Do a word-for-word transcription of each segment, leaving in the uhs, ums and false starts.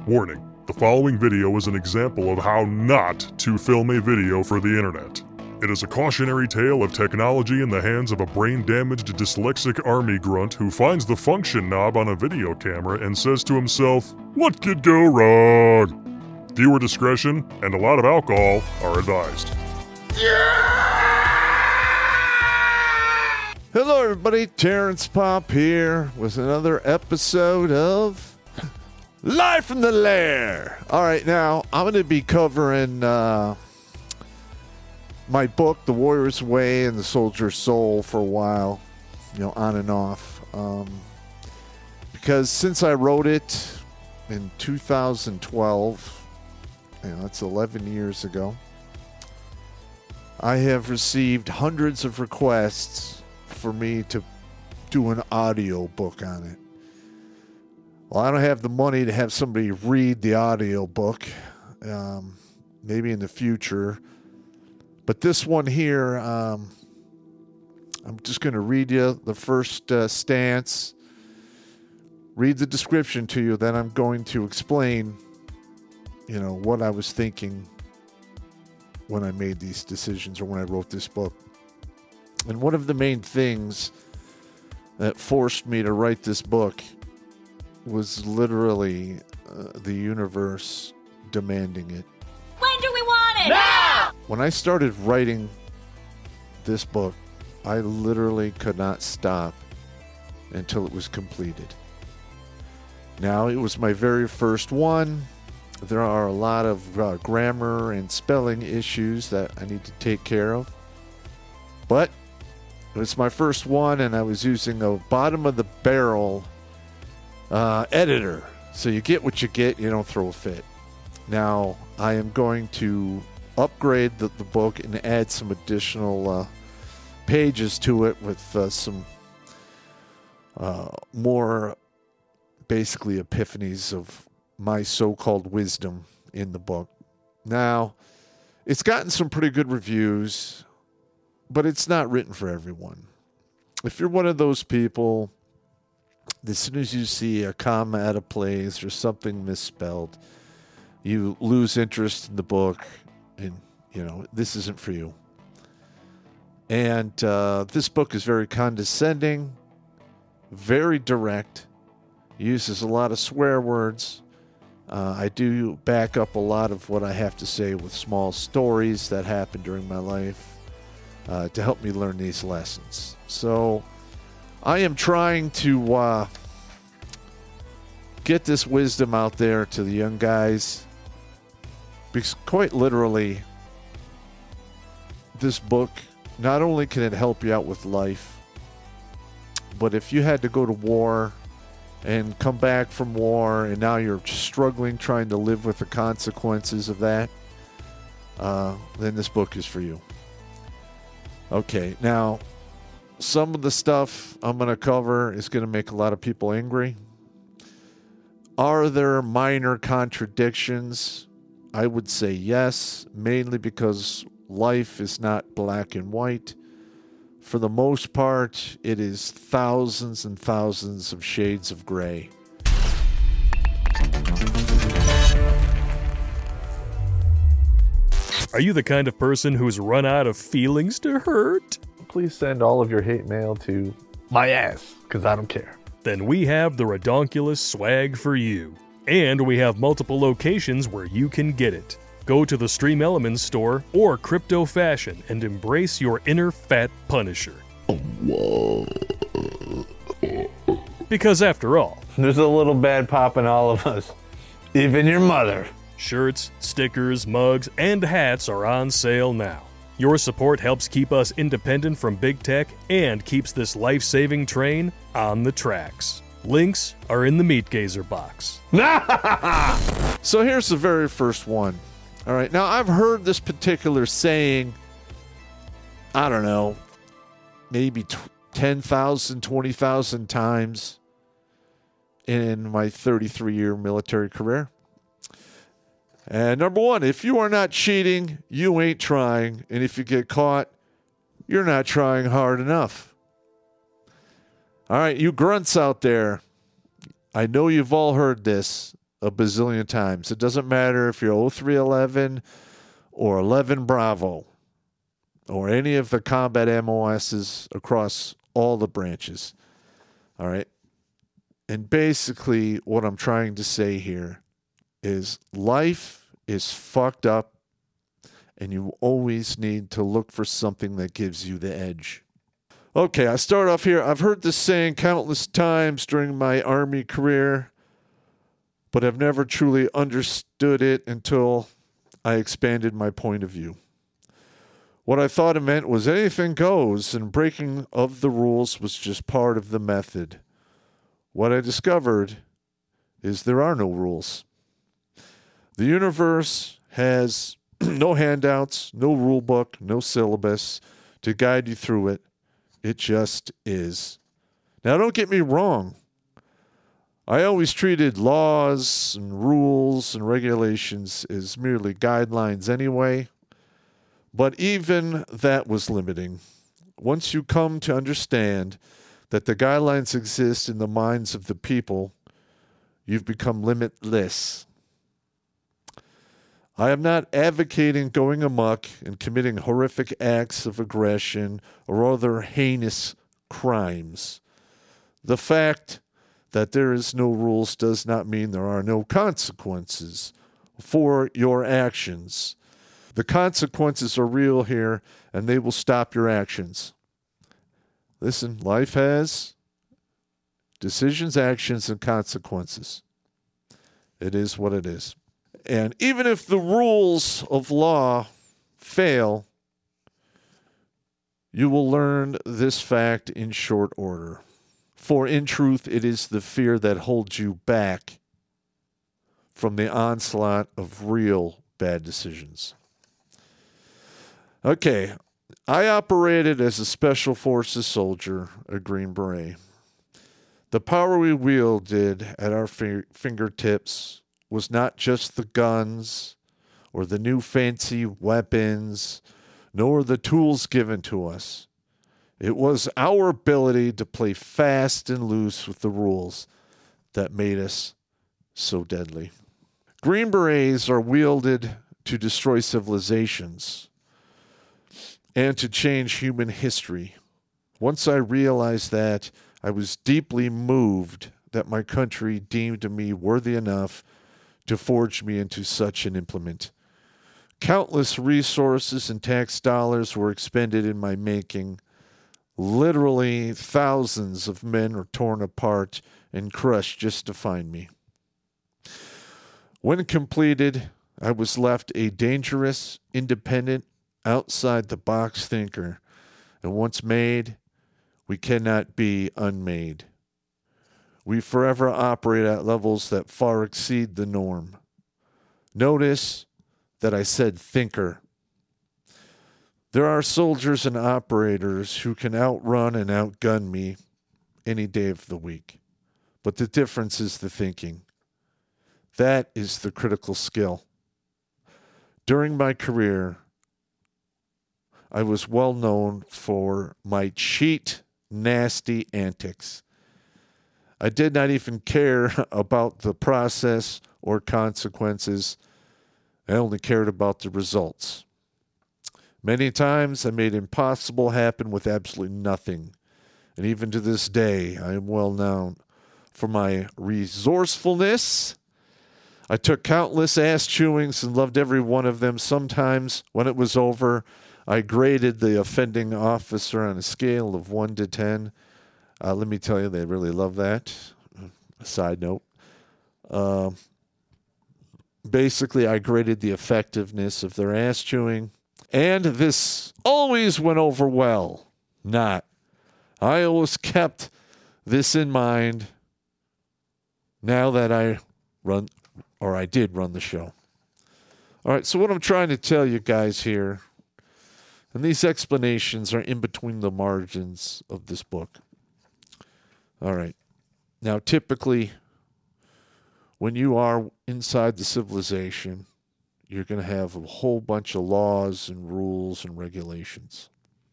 Warning, the following video is an example of how not to film a video for the internet. It is a cautionary tale of technology in the hands of a brain-damaged dyslexic army grunt who finds the function knob on a video camera and says to himself, "What could go wrong?" Viewer discretion and a lot of alcohol are advised. Hello everybody, Terrence Pop here with another episode of Live from the Lair. Alright, now I'm going to be covering uh, my book, The Warrior's Way and the Soldier's Soul, for a while, you know, on and off. Um, because since I wrote it in two thousand twelve, you know, that's eleven years ago, I have received hundreds of requests for me to do an audio book on it. Well, I don't have the money to have somebody read the audio book, um, maybe in the future. But this one here, um, I'm just going to read you the first uh, stance, read the description to you, then I'm going to explain, you know, what I was thinking when I made these decisions or when I wrote this book. And one of the main things that forced me to write this book was literally uh, the universe demanding it. When do we want it? Now! When I started writing this book, I literally could not stop until it was completed. Now, it was my very first one. There are a lot of uh, grammar and spelling issues that I need to take care of. But it was my first one, and I was using a bottom-of-the-barrel uh, editor. So you get what you get, you don't throw a fit. Now, I am going to upgrade the, the book and add some additional uh, pages to it with uh, some uh, more, basically, epiphanies of my so-called wisdom in the book. Now, it's gotten some pretty good reviews, but it's not written for everyone. If you're one of those people, as soon as you see a comma out of place or something misspelled, you lose interest in the book, and, you know, this isn't for you. And uh, this book is very condescending, very direct, uses a lot of swear words. Uh, I do back up a lot of what I have to say with small stories that happened during my life uh, to help me learn these lessons. So I am trying to uh, get this wisdom out there to the young guys, because quite literally, this book, not only can it help you out with life, but if you had to go to war and come back from war and now you're struggling trying to live with the consequences of that, uh, then this book is for you. Okay, now, some of the stuff I'm going to cover is going to make a lot of people angry. Are there minor contradictions? I would say yes, mainly because life is not black and white. For the most part, it is thousands and thousands of shades of gray. Are you the kind of person who's run out of feelings to hurt? Please send all of your hate mail to my ass, because I don't care. Then we have the Redonkulous swag for you. And we have multiple locations where you can get it. Go to the Stream Elements store or Crypto Fashion and embrace your inner fat punisher. Because after all, there's a little bad pop in all of us. Even your mother. Shirts, stickers, mugs, and hats are on sale now. Your support helps keep us independent from big tech and keeps this life-saving train on the tracks. Links are in the Meat Gazer box. So here's the very first one. All right, now I've heard this particular saying, I don't know, maybe ten thousand, twenty thousand times in my thirty-three year military career. And number one, if you are not cheating, you ain't trying. And if you get caught, you're not trying hard enough. All right, you grunts out there, I know you've all heard this. a bazillion times. It doesn't matter if you're oh three eleven or eleven Bravo or any of the combat M O Ss across all the branches. All right? And basically what I'm trying to say here is life is fucked up, and you always need to look for something that gives you the edge. Okay, I start off here. I've heard this saying countless times during my Army career, but I've never truly understood it until I expanded my point of view. What I thought it meant was anything goes, and breaking of the rules was just part of the method. What I discovered is there are no rules. The universe has no handouts, no rule book, no syllabus to guide you through it. It just is. Now, don't get me wrong. I always treated laws and rules and regulations as merely guidelines anyway, but even that was limiting. Once you come to understand that the guidelines exist in the minds of the people, you've become limitless. I am not advocating going amok and committing horrific acts of aggression or other heinous crimes. The fact that there is no rules does not mean there are no consequences for your actions. The consequences are real here, and they will stop your actions. Listen, life has decisions, actions, and consequences. It is what it is. And even if the rules of law fail, you will learn this fact in short order. For in truth, it is the fear that holds you back from the onslaught of real bad decisions. Okay, I operated as a Special Forces soldier, a Green Beret. The power we wielded at our fi- fingertips was not just the guns or the new fancy weapons, nor the tools given to us. It was our ability to play fast and loose with the rules that made us so deadly. Green Berets are wielded to destroy civilizations and to change human history. Once I realized that, I was deeply moved that my country deemed me worthy enough to forge me into such an implement. Countless resources and tax dollars were expended in my making. Literally thousands of men are torn apart and crushed just to find me. When completed, I was left a dangerous, independent, outside-the-box thinker. And once made, we cannot be unmade. We forever operate at levels that far exceed the norm. Notice that I said thinker. There are soldiers and operators who can outrun and outgun me any day of the week. But the difference is the thinking. That is the critical skill. During my career, I was well known for my cheat, nasty antics. I did not even care about the process or consequences. I only cared about the results. Many times I made impossible happen with absolutely nothing. And even to this day, I am well known for my resourcefulness. I took countless ass chewings and loved every one of them. Sometimes, when it was over, I graded the offending officer on a scale of one to ten. Uh, let me tell you, they really love that. A side note. Uh, basically, I graded the effectiveness of their ass chewing. And this always went over well. Not. I always kept this in mind now that I run, or I did run the show. All right, so what I'm trying to tell you guys here, and these explanations are in between the margins of this book. All right. Now, typically, when you are inside the civilization, you're going to have a whole bunch of laws and rules and regulations.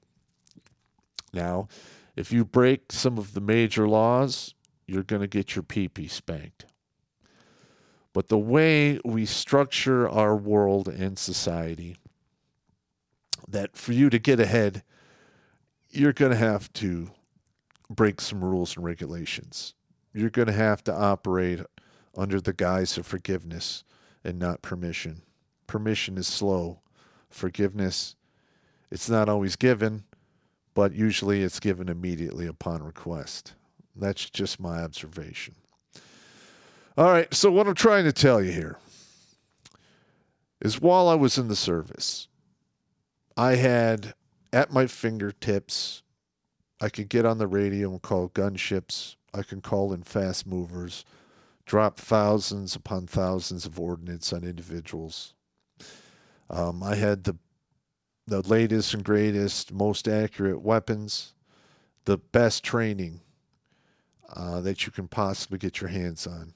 Now, if you break some of the major laws, you're going to get your pee-pee spanked. But the way we structure our world and society, that for you to get ahead, you're going to have to break some rules and regulations. You're going to have to operate under the guise of forgiveness and not permission. Permission is slow. Forgiveness, it's not always given, but usually it's given immediately upon request. That's just my observation. All right, so what I'm trying to tell you here is while I was in the service, I had at my fingertips, I could get on the radio and call gunships. I can call in fast movers, drop thousands upon thousands of ordnance on individuals. Um, I had the the latest and greatest, most accurate weapons, the best training uh, that you can possibly get your hands on.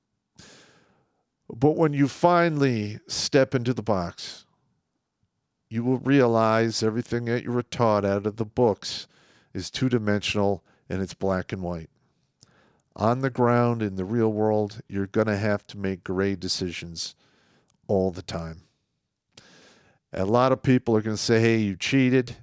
But when you finally step into the box, you will realize everything that you were taught out of the books is two-dimensional and it's black and white. On the ground, in the real world, you're going to have to make gray decisions all the time. A lot of people are going to say, hey, you cheated.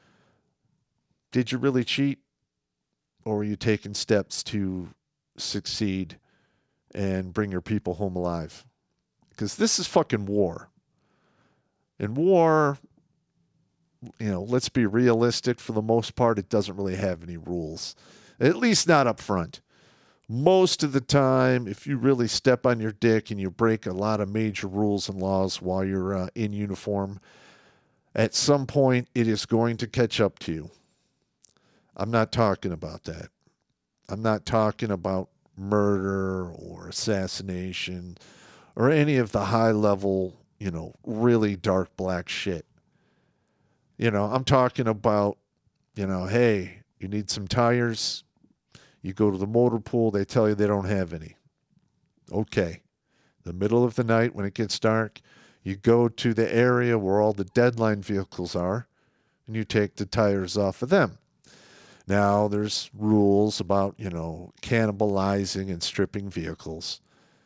Did you really cheat? Or were you taking steps to succeed and bring your people home alive? Because this is fucking war. In war, you know, let's be realistic. For the most part, it doesn't really have any rules. At least not up front. Most of the time, if you really step on your dick and you break a lot of major rules and laws while you're uh, in uniform, at some point it is going to catch up to you. I'm not talking about that. I'm not talking about murder or assassination or any of the high level, you know, really dark black shit. You know, I'm talking about, you know, hey, you need some tires. You go to the motor pool, they tell you they don't have any. Okay. The middle of the night when it gets dark, you go to the area where all the deadline vehicles are, and you take the tires off of them. Now, there's rules about, you know, cannibalizing and stripping vehicles.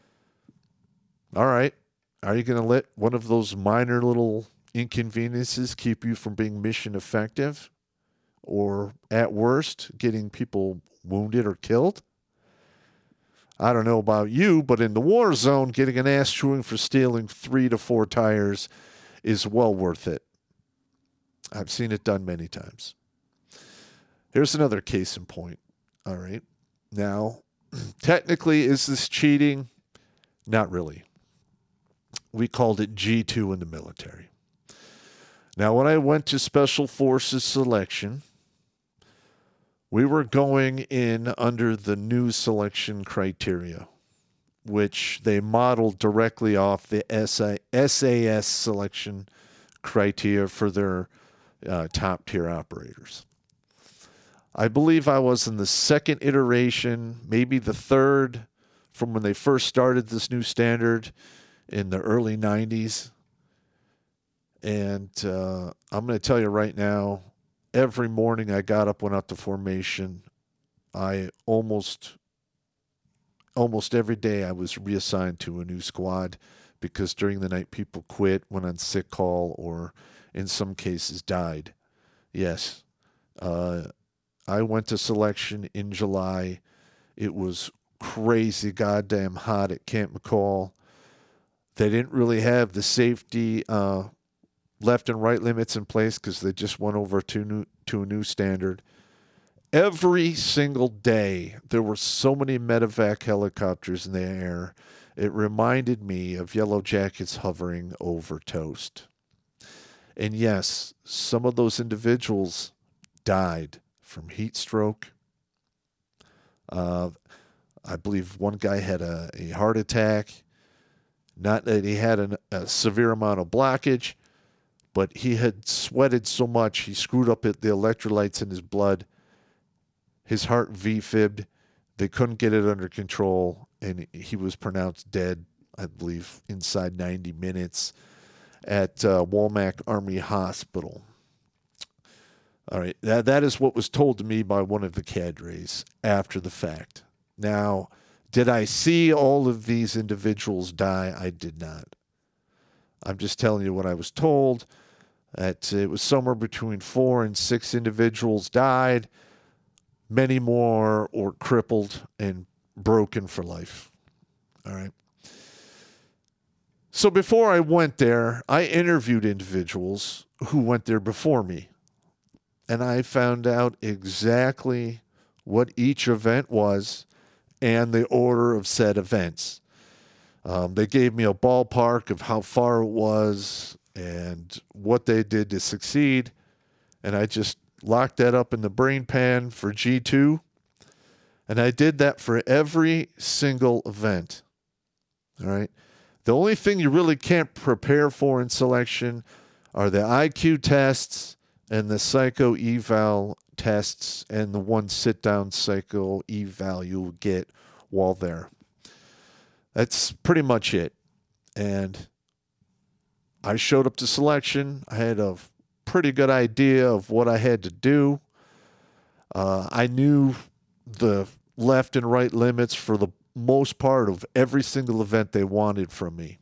All right. Are you going to let one of those minor little inconveniences keep you from being mission effective? Or, at worst, getting people wounded or killed? I don't know about you, but in the war zone, getting an ass chewing for stealing three to four tires is well worth it. I've seen it done many times. Here's another case in point. All right. Now, technically, is this cheating? Not really. We called it G two in the military. Now, when I went to Special Forces selection, we were going in under the new selection criteria, which they modeled directly off the S A S selection criteria for their uh, top-tier operators. I believe I was in the second iteration, maybe the third, from when they first started this new standard in the early nineties. And uh, I'm going to tell you right now, every morning I got up, went out to formation. I almost, almost every day I was reassigned to a new squad because during the night people quit, went on sick call, or in some cases died. Yes. Uh, I went to selection in July. It was crazy goddamn hot at Camp McCall. They didn't really have the safety uh, left and right limits in place because they just went over to new to a new standard. Every single day, there were so many medevac helicopters in the air. It reminded me of Yellow Jackets hovering over Toast. And yes, some of those individuals died from heat stroke. Uh, I believe one guy had a, a heart attack. Not that he had an, a severe amount of blockage, but he had sweated so much, he screwed up the electrolytes in his blood. His heart V-fibbed. They couldn't get it under control, and he was pronounced dead, I believe, inside ninety minutes at uh, Womack Army Hospital. All right, that, that is what was told to me by one of the cadres after the fact. Now, Did I see all of these individuals die? I did not. I'm just telling you what I was told. That it was somewhere between four and six individuals died. Many more were crippled and broken for life. All right. So before I went there, I interviewed individuals who went there before me. And I found out exactly what each event was and the order of said events. Um, they gave me a ballpark of how far it was and what they did to succeed. And I just locked that up in the brain pan for G two. And I did that for every single event. All right. The only thing you really can't prepare for in selection are the I Q tests and the psycho eval tests and the one sit-down psycho eval you'll get while there. That's pretty much it. And I showed up to selection. I had a pretty good idea of what I had to do. Uh, I knew the left and right limits for the most part of every single event they wanted from me.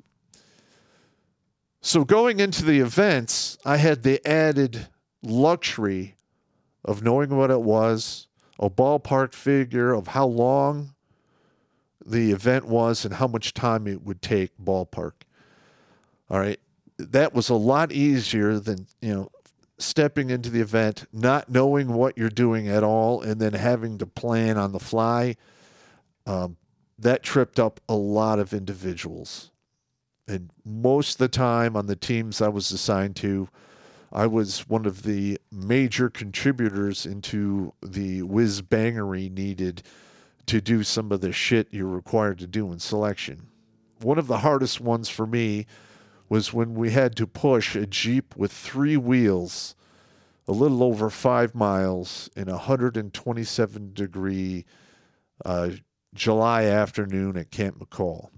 So going into the events, I had the added luxury of knowing what it was, a ballpark figure of how long the event was and how much time it would take ballpark. All right. That was a lot easier than, you know, stepping into the event, not knowing what you're doing at all, and then having to plan on the fly. Um, that tripped up a lot of individuals. And most of the time on the teams I was assigned to, I was one of the major contributors into the whiz-bangery needed to do some of the shit you're required to do in selection. One of the hardest ones for me was when we had to push a Jeep with three wheels a little over five miles in a one hundred twenty-seven degree uh, July afternoon at Camp McCall.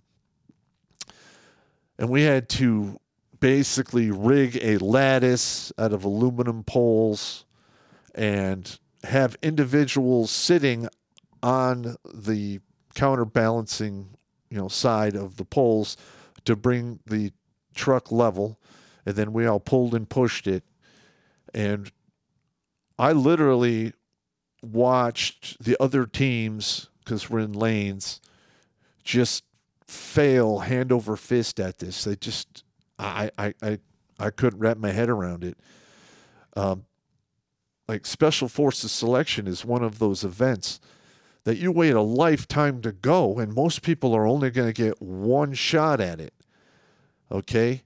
And we had to basically rig a lattice out of aluminum poles and have individuals sitting on the counterbalancing, you know, side of the poles to bring the truck level. And then we all pulled and pushed it. And I literally watched the other teams, because we're in lanes, just fail hand over fist at this. They just, I, I, I, I couldn't wrap my head around it. Um, like Special Forces selection is one of those events that you wait a lifetime to go, and most people are only going to get one shot at it. Okay?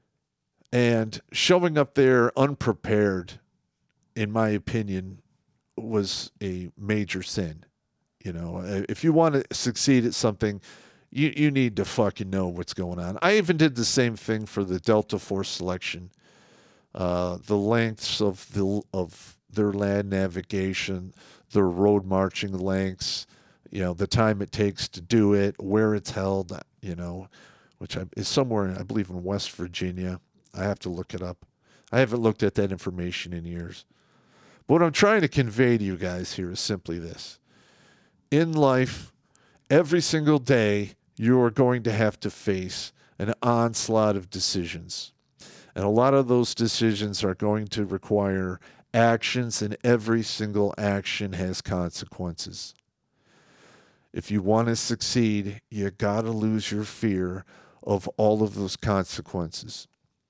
And showing up there unprepared, in my opinion, was a major sin. You know, if you want to succeed at something, you, you need to fucking know what's going on. I even did the same thing for the Delta Force selection. Uh, the lengths of the of their land navigation, their road marching lengths, you know, the time it takes to do it, where it's held, you know, which is somewhere, I believe, in West Virginia. I have to look it up. I haven't looked at that information in years. But what I'm trying to convey to you guys here is simply this. In life, every single day, you are going to have to face an onslaught of decisions. And a lot of those decisions are going to require actions, and every single action has consequences. If you want to succeed, you got to lose your fear of all of those consequences.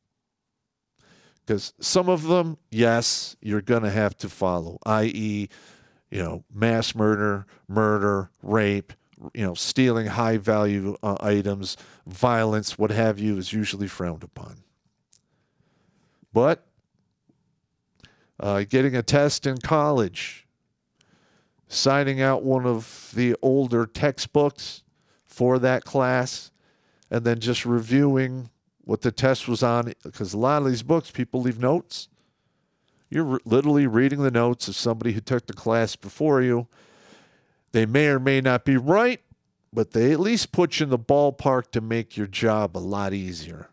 Because some of them, yes, you're going to have to follow, that is, you know, mass murder, murder, rape, you know, stealing high-value uh, items, violence, what have you, is usually frowned upon. But uh, getting a test in college, signing out one of the older textbooks for that class, and then just reviewing what the test was on, because a lot of these books, people leave notes. You're re- literally reading the notes of somebody who took the class before you. They may or may not be right, but they at least put you in the ballpark to make your job a lot easier.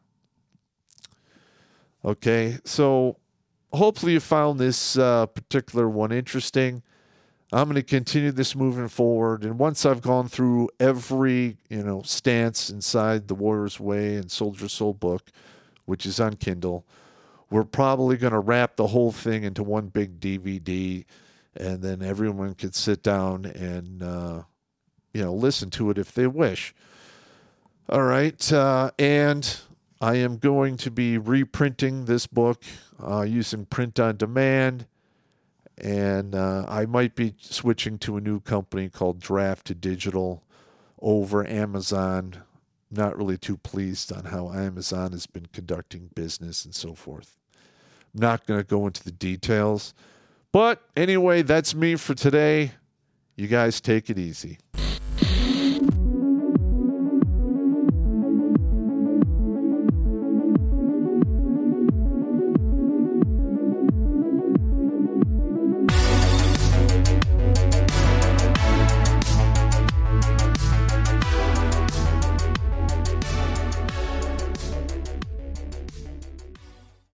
Okay, so hopefully you found this uh, particular one interesting. I'm going to continue this moving forward. And once I've gone through every, you know, stance inside the Warrior's Way and Soldier Soul book, which is on Kindle, we're probably going to wrap the whole thing into one big D V D, and then everyone can sit down and, uh, you know, listen to it if they wish. All right. Uh, and I am going to be reprinting this book uh, using print on demand. And uh, I might be switching to a new company called Draft to Digital over Amazon. Not really too pleased on how Amazon has been conducting business and so forth. I'm not going to go into the details. But anyway, that's me for today. You guys take it easy.